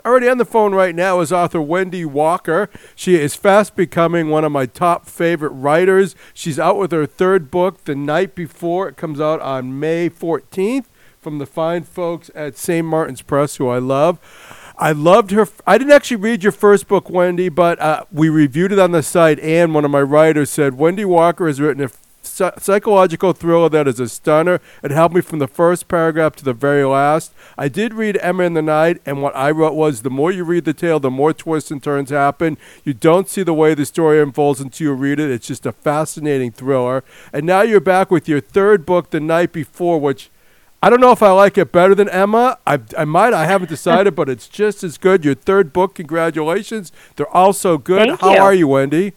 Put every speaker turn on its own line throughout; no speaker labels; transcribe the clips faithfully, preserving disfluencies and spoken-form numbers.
Already on the phone right now is author Wendy Walker. She is fast becoming one of my top favorite writers. She's out with her third book, The Night Before. It comes out on May fourteenth from the fine folks at Saint Martin's Press, who I love. I loved her. I didn't actually read your first book, Wendy, but uh, we reviewed it on the site, and one of my writers said, Wendy Walker has written a psychological thriller that is a stunner. It helped me from the first paragraph to the very last. I did read Emma in the Night, and what I wrote was, the more you read the tale, the more twists and turns happen. You don't see the way the story unfolds until you read it. It's just a fascinating thriller. And now you're back with your third book, The Night Before, which I don't know if I like it better than Emma. I, I might. I haven't decided, but it's just as good. Your third book, congratulations. They're all so good.
Thank
How
you.
are you, Wendy?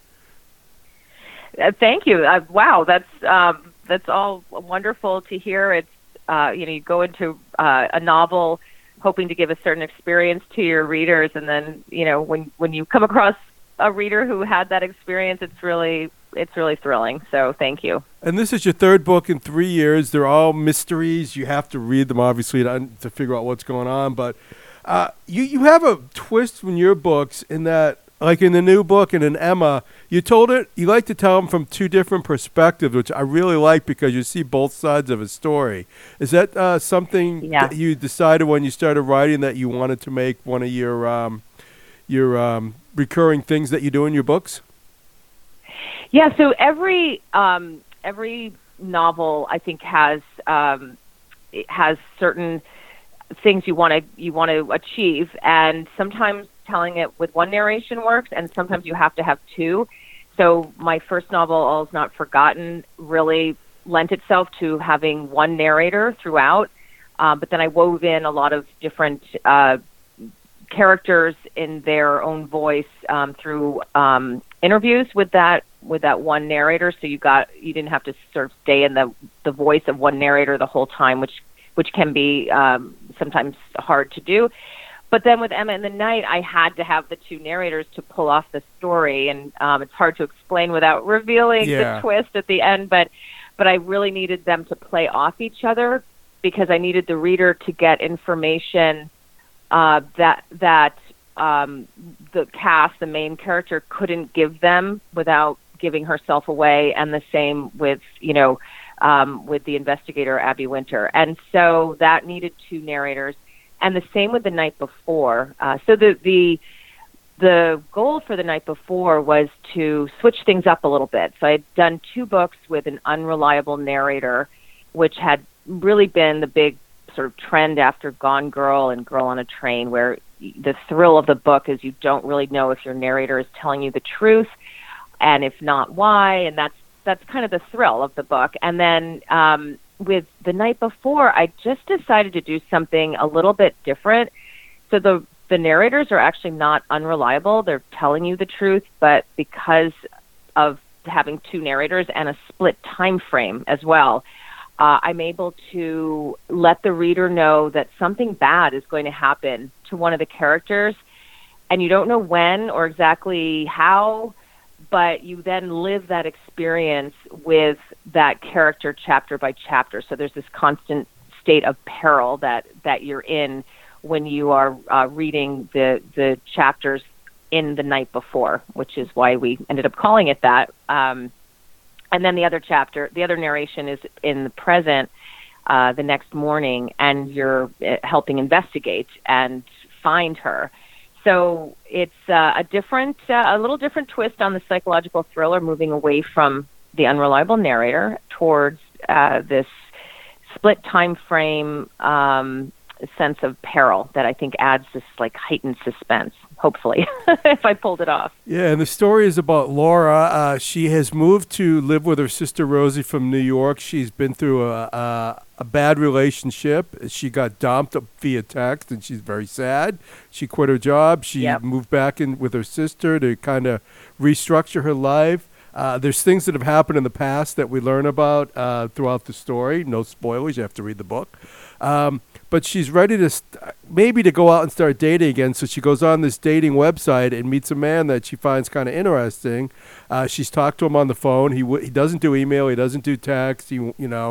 Uh, thank you. Uh, wow, that's um, that's all wonderful to hear. It's uh, you know, you go into uh, a novel hoping to give a certain experience to your readers, and then you know when when you come across a reader who had that experience, it's really it's really thrilling. So thank you.
And this is your third book in three years. They're all mysteries. You have to read them, obviously, to, to figure out what's going on. But uh, you you have a twist in your books in that, like in the new book and in Emma, you told it, you like to tell them from two different perspectives, which I really like because you see both sides of a story. Is that uh, something
Yeah.
that you decided when you started writing that you wanted to make one of your um, your um, recurring things that you do in your books?
Yeah. So every um, every novel, I think, has um, it has certain things you want to you want to achieve, and sometimes telling it with one narration works, and sometimes you have to have two. So my first novel, All's Not Forgotten, really lent itself to having one narrator throughout, uh, but then I wove in a lot of different uh, characters in their own voice um, through um, interviews with that with that one narrator. So you got you didn't have to sort of stay in the the voice of one narrator the whole time, which which can be um, sometimes hard to do. But then with Emma in the Night, I had to have the two narrators to pull off the story, and um, it's hard to explain without revealing
Yeah.
the twist at the end. But but I really needed them to play off each other because I needed the reader to get information uh, that that um, the cast, the main character, couldn't give them without giving herself away, and the same with you know um, with the investigator Abby Winter, and so that needed two narrators. And the same with The Night Before. Uh, so the, the the goal for The Night Before was to switch things up a little bit. So I had done two books with an unreliable narrator, which had really been the big sort of trend after Gone Girl and Girl on a Train, where the thrill of the book is you don't really know if your narrator is telling you the truth, and if not, why. And that's that's kind of the thrill of the book. And then um, with The Night Before, I just decided to do something a little bit different. So the the narrators are actually not unreliable. They're telling you the truth, but because of having two narrators and a split time frame as well, uh, I'm able to let the reader know that something bad is going to happen to one of the characters, and you don't know when or exactly how, but you then live that experience with that character chapter by chapter. So there's this constant state of peril that, that you're in when you are uh, reading the the chapters in The Night Before, which is why we ended up calling it that. Um, and then the other chapter, the other narration is in the present, uh, the next morning, and you're uh, helping investigate and find her. So it's uh, a different, uh, a little different twist on the psychological thriller, moving away from the unreliable narrator towards uh, this split time frame um, sense of peril that I think adds this like heightened suspense, hopefully, if I pulled it off.
Yeah, and the story is about Laura. Uh, she has moved to live with her sister Rosie from New York. She's been through a, a, a bad relationship. She got dumped via text, and she's very sad. She quit her job. She
Yep.
moved back in with her sister to kind of restructure her life. Uh, there's things that have happened in the past that we learn about uh, throughout the story. No spoilers. You have to read the book. Um, but she's ready to st- maybe to go out and start dating again. So she goes on this dating website and meets a man that she finds kind of interesting. Uh, she's talked to him on the phone. He w- he doesn't do email. He doesn't do text. He you know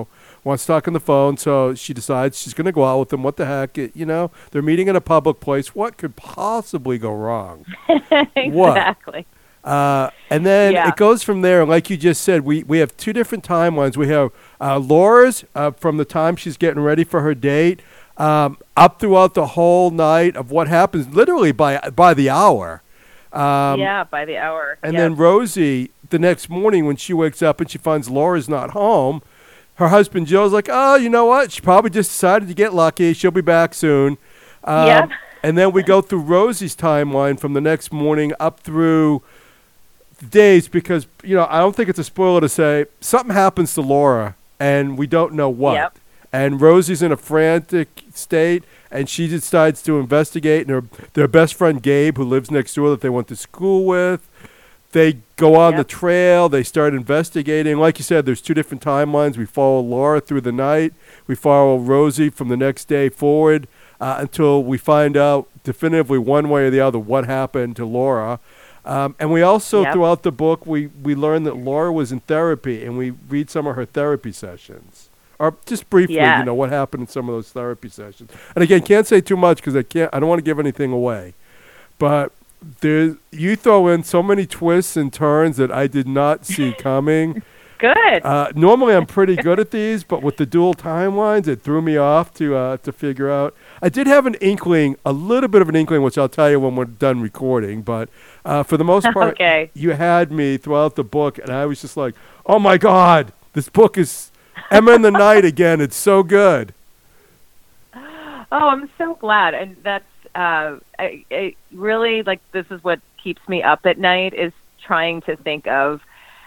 wants to talk on the phone, so she decides she's going to go out with him. What the heck? It, you know, they're meeting in a public place. What could possibly go wrong?
Exactly.
What? Uh, and then
Yeah.
it goes from there. Like you just said, we, we have two different timelines. We have uh, Laura's uh, from the time she's getting ready for her date um, up throughout the whole night of what happens literally by by the hour. Um,
yeah, by the hour.
And
Yep.
then Rosie, the next morning when she wakes up and she finds Laura's not home, her husband Joe's like, oh, you know what? She probably just decided to get lucky. She'll be back soon. Um,
Yep.
And then we go through Rosie's timeline from the next morning up through days because, you know, I don't think it's a spoiler to say something happens to Laura and we don't know what.
Yep.
And Rosie's in a frantic state and she decides to investigate. And her, their best friend Gabe, who lives next door that they went to school with, they go on
Yep.
the trail. They start investigating. Like you said, there's two different timelines. We follow Laura through the night. We follow Rosie from the next day forward uh, until we find out definitively one way or the other what happened to Laura. Um, and we also,
Yep.
throughout the book, we, we learn that Laura was in therapy, and we read some of her therapy sessions. Or just briefly,
Yes.
you know, what happened in some of those therapy sessions. And again, can't say too much because I can't. I don't want to give anything away. But there, you throw in so many twists and turns that I did not see coming.
Good.
Uh, normally, I'm pretty good at these, but with the dual timelines, it threw me off to uh, to figure out. I did have an inkling, a little bit of an inkling, which I'll tell you when we're done recording. But uh, for the most part,
Okay.
you had me throughout the book, and I was just like, "Oh my God, this book is Emma in the Night again. It's so good."
Oh, I'm so glad, and that's uh, I, I really like. This is what keeps me up at night is trying to think of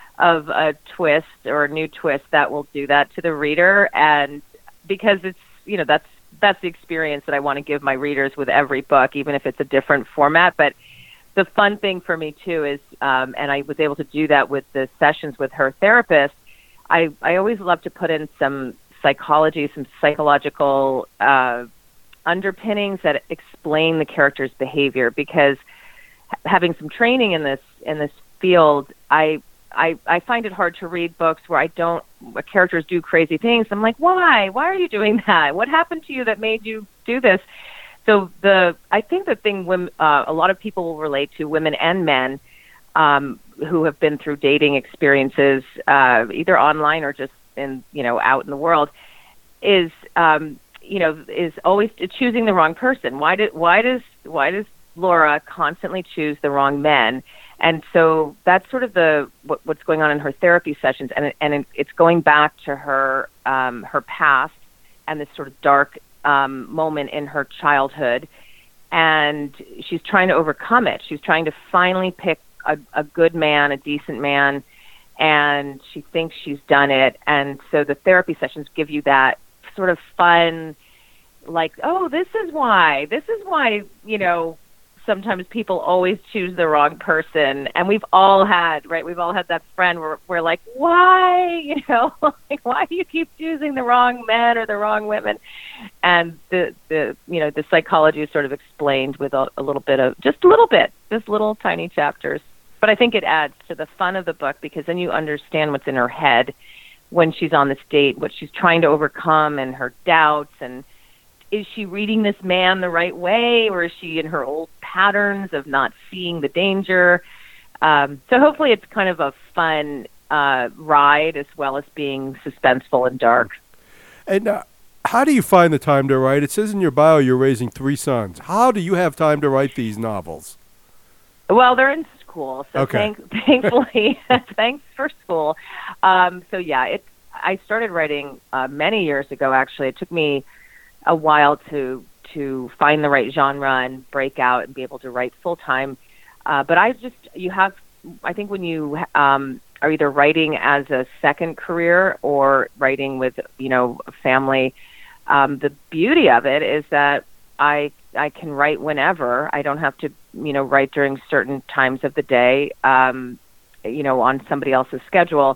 of a twist or a new twist that will do that to the reader, and because it's you know that's that's the experience that I want to give my readers with every book, even if it's a different format. But the fun thing for me too is, um, and I was able to do that with the sessions with her therapist. I I always love to put in some psychology, some psychological uh, underpinnings that explain the character's behavior, because having some training in this in this field, I I I find it hard to read books where I don't where characters do crazy things. I'm like, why? Why are you doing that? What happened to you that made you do this? So the I think the thing women, uh, a lot of people will relate to, women and men, um, who have been through dating experiences, uh, either online or just in you know out in the world, is um, you know is always choosing the wrong person. Why did why does why does Laura constantly choose the wrong men? And so that's sort of the what, what's going on in her therapy sessions, and it, and it, it's going back to her um, her past and this sort of dark um, moment in her childhood, and she's trying to overcome it. She's trying to finally pick a, a good man, a decent man, and she thinks she's done it. And so the therapy sessions give you that sort of fun, like, oh, this is why, this is why, you know, sometimes people always choose the wrong person. And we've all had, right, we've all had that friend where we're like, why, you know, like, why do you keep choosing the wrong men or the wrong women? And the, the you know, the psychology is sort of explained with a, a little bit of, just a little bit, just little tiny chapters. But I think it adds to the fun of the book, because then you understand what's in her head when she's on this date, what she's trying to overcome and her doubts, and is she reading this man the right way, or is she in her old patterns of not seeing the danger? Um, so hopefully it's kind of a fun uh, ride, as well as being suspenseful and dark.
And uh, how do you find the time to write? It says in your bio you're raising three sons. How do you have time to write these novels?
Well, they're in school, so
Okay.
thank, thankfully, thanks for school. Um, so yeah, it. I started writing uh, many years ago. Actually, it took me a while to to find the right genre and break out and be able to write full time. Uh, but I just you have I think when you um, are either writing as a second career or writing with you know a family, um, the beauty of it is that I I can write whenever. I don't have to you know write during certain times of the day, um, you know on somebody else's schedule.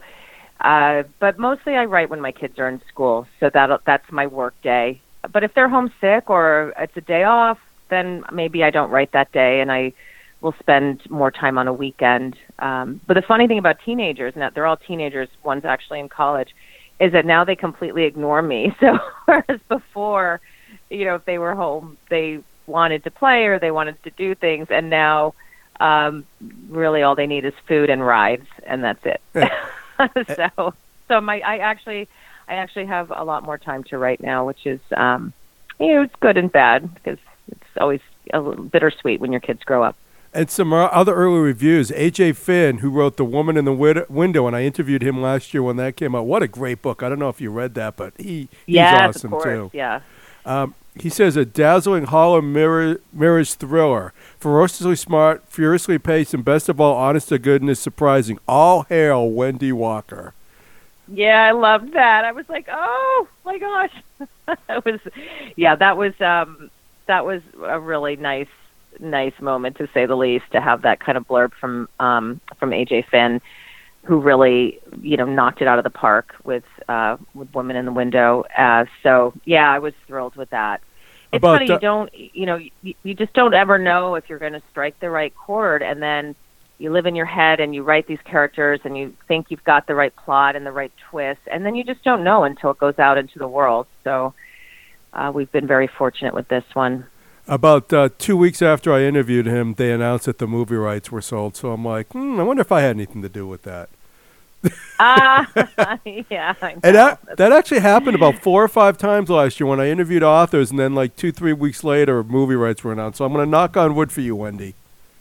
Uh, but mostly I write when my kids are in school, so that that's my work day. But if they're homesick or it's a day off, then maybe I don't write that day, and I will spend more time on a weekend. Um, but the funny thing about teenagers, and that they're all teenagers, one's actually in college, is that now they completely ignore me. So whereas before, you know, if they were home, they wanted to play or they wanted to do things, and now um, really all they need is food and rides, and that's it. so so my I actually I actually have a lot more time to write now, which is um, you know, it's good and bad because it's always a little bittersweet when your kids grow up.
And some uh, other early reviews. A J Finn, who wrote The Woman in the Wid- Window, and I interviewed him last year when that came out. What a great book. I don't know if you read that, but he, he's
yes,
awesome,
of course.
too.
Yeah.
Um, he says, a dazzling horror mirror, mirrors thriller. Ferociously smart, furiously paced, and best of all, honest to goodness, surprising. All hail Wendy Walker.
Yeah, I loved that. I was like, oh, my gosh. It was, yeah, that was um, that was a really nice nice moment, to say the least, to have that kind of blurb from um, from A J Finn, who really, you know, knocked it out of the park with uh, with Woman in the Window. Uh, so yeah, I was thrilled with that. It's
About
funny,
the-
you don't, you know, you, you just don't ever know if you're going to strike the right chord, and then you live in your head and you write these characters and you think you've got the right plot and the right twist, and then you just don't know until it goes out into the world. So uh, we've been very fortunate with this one.
About uh, two weeks after I interviewed him, they announced that the movie rights were sold. So I'm like, hmm, I wonder if I had anything to do with that.
Ah, uh, yeah. I know.
And that, that actually happened about four or five times last year when I interviewed authors, and then like two, three weeks later, movie rights were announced. So I'm going to knock on wood for you, Wendy.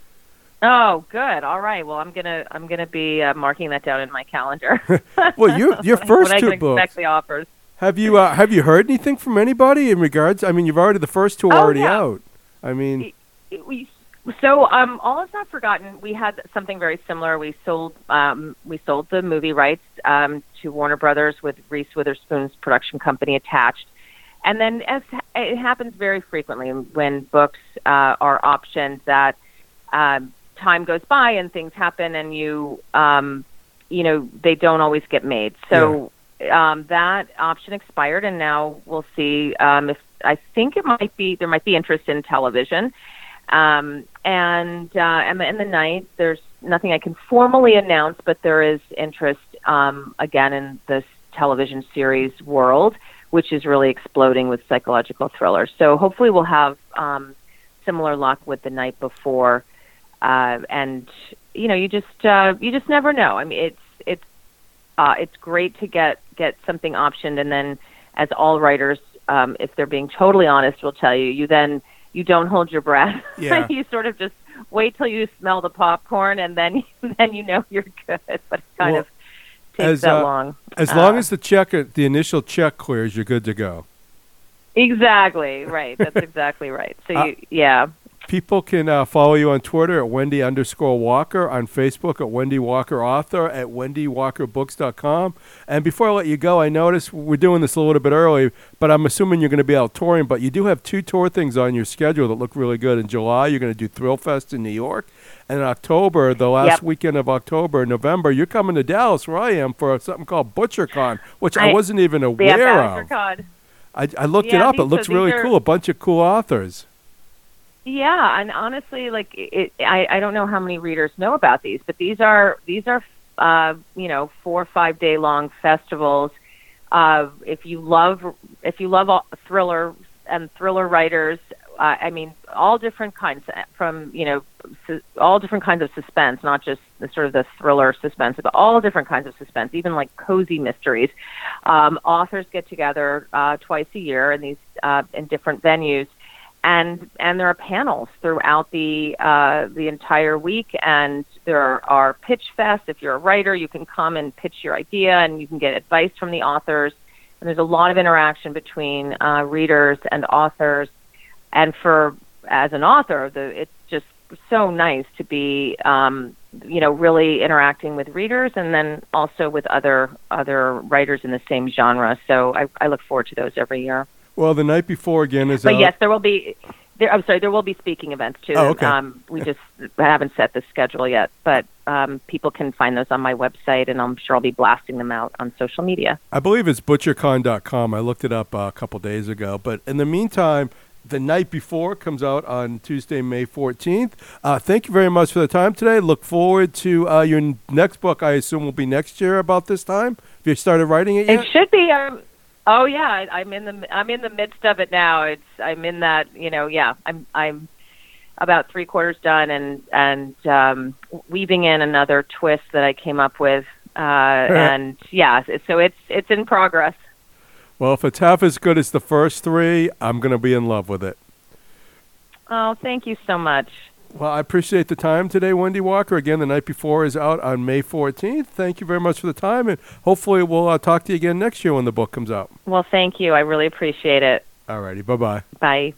Oh, good. All right. Well, I'm gonna I'm gonna be uh, marking that down in my calendar.
Well, your your first
when I
two
can
books.
expect the offers.
Have you uh, have you heard anything from anybody in regards? I mean, you've already the first two are
Oh,
already
yeah.
out. I mean,
We so um, All Is Not Forgotten. We had something very similar. We sold um, we sold the movie rights um, to Warner Brothers with Reese Witherspoon's production company attached. And then, as it happens very frequently when books uh, are optioned, that um, time goes by and things happen, and you um, you know they don't always get made. So yeah. um, that option expired, and now we'll see um, if I think it might be there might be interest in television. Um, and, uh, and in the night, there's nothing I can formally announce, but there is interest, um, again, in this television series world, which is really exploding with psychological thrillers. So hopefully we'll have, um, similar luck with The Night Before. Uh, and, you know, you just, uh, you just never know. I mean, it's, it's, uh, it's great to get, get something optioned. And then, as all writers, um, if they're being totally honest, will tell you, you then, you don't hold your breath.
Yeah.
You sort of just wait till you smell the popcorn, and then then you know you're good. But it kind
Well,
of takes
as,
that
uh,
long.
as
Uh,
long as the check, the initial check clears, you're good to go.
Exactly right. That's exactly right. So
Uh,
you, yeah.
People can uh, follow you on Twitter at Wendy underscore Walker, on Facebook at Wendy Walker Author, at wendy walker books dot com. And before I let you go, I noticed we're doing this a little bit early, but I'm assuming you're going to be out touring. But you do have two tour things on your schedule that look really good. In July, you're going to do Thrill Fest in New York. And in October, the last
Yep.
weekend of October, November, you're coming to Dallas, where I am, for something called ButcherCon, which I,
I-
wasn't even
Yeah,
aware of.
Badger
I, I looked it
Yeah,
up. It
these
looks
are-
really
these are-
cool. A bunch of cool authors.
Yeah, and honestly, like it, I, I don't know how many readers know about these, but these are these are uh, you know four or five day long festivals. Uh, if you love if you love all thriller and thriller writers, uh, I mean, all different kinds, from you know su- all different kinds of suspense, not just the sort of the thriller suspense, but all different kinds of suspense, even like cozy mysteries. Um, authors get together uh, twice a year in these uh, in different venues. And and there are panels throughout the uh, the entire week, and there are pitch fests. If you're a writer, you can come and pitch your idea, and you can get advice from the authors. And there's a lot of interaction between uh, readers and authors. And for as an author, the, it's just so nice to be um, you know really interacting with readers, and then also with other other writers in the same genre. So I, I look forward to those every year.
Well, The Night Before again is
But
out.
yes, there will be. There, I'm sorry, there will be speaking events too.
Oh, okay.
Um, we just haven't set the schedule yet, but um, people can find those on my website, and I'm sure I'll be blasting them out on social media.
I believe it's butcher con dot com. I looked it up uh, a couple days ago. But in the meantime, The Night Before comes out on Tuesday, May fourteenth. Uh, thank you very much for the time today. Look forward to uh, your n- next book. I assume will be next year about this time. Have you started writing it yet?
It should be. Um, oh yeah, I, I'm in the I'm in the midst of it now. It's I'm in that you know yeah I'm I'm about three quarters done and and um, weaving in another twist that I came up with. Uh, and yeah, so it's it's in progress.
Well, if it's half as good as the first three, I'm going to be in love with it.
Oh, thank you so much.
Well, I appreciate the time today, Wendy Walker. Again, The Night Before is out on May fourteenth. Thank you very much for the time, and hopefully we'll uh, talk to you again next year when the book comes out.
Well, thank you. I really appreciate it.
All righty. Bye-bye.
Bye.